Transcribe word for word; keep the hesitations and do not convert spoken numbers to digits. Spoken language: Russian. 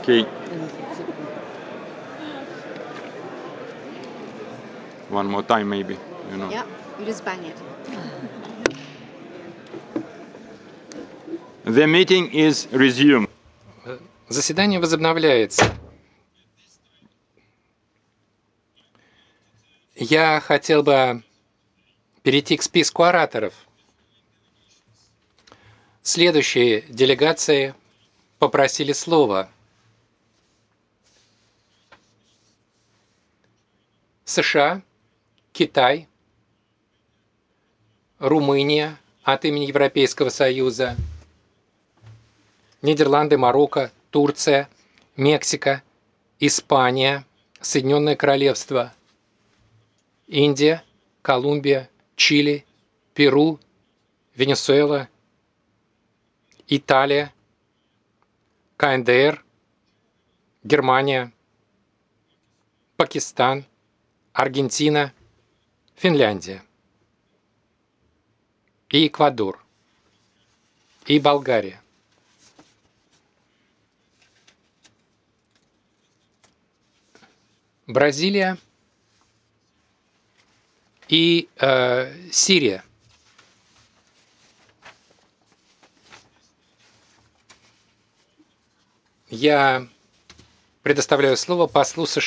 Okay. One more time, maybe, you know. Yeah, you just bang it. The meeting is resumed. Заседание возобновляется. Я хотел бы перейти к списку ораторов. Следующие делегации попросили слова. США, Китай, Румыния от имени Европейского Союза, Нидерланды, Марокко, Турция, Мексика, Испания, Соединенное Королевство, Индия, Колумбия, Чили, Перу, Венесуэла, Италия, КНДР, Германия, Пакистан, Аргентина, Финляндия и Эквадор, и Болгария. Бразилия и э, Сирия. Я предоставляю слово послу США